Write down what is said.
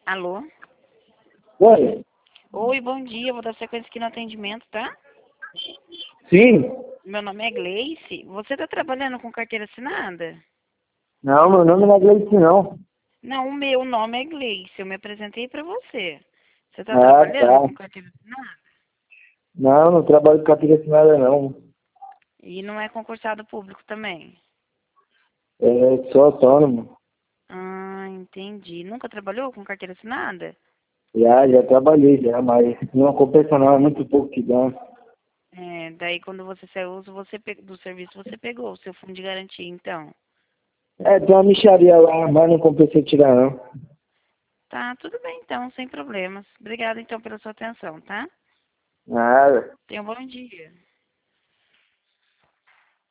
Alô? Oi? Oi, bom dia. Vou dar sequência aqui no atendimento, tá? Sim? Meu nome é Gleice. Você está trabalhando com carteira assinada? Não, meu nome não é Gleice, não. Não, o meu nome é Gleice. Eu me apresentei para você. Você está Ah, trabalhando tá. com carteira assinada? Não, não trabalho com carteira assinada, não. E não é concursado público também? Sou autônomo. Ah, entendi. Nunca trabalhou com carteira assinada? Já trabalhei já, mas não compensa não, é muito pouco que dá. É, daí quando você saiu do serviço, você pegou o seu fundo de garantia, então. Tem uma mixaria lá, mas não compensa tirar, não. Tá, tudo bem então, sem problemas. Obrigada então pela sua atenção, tá? Nada. Tenha um bom dia.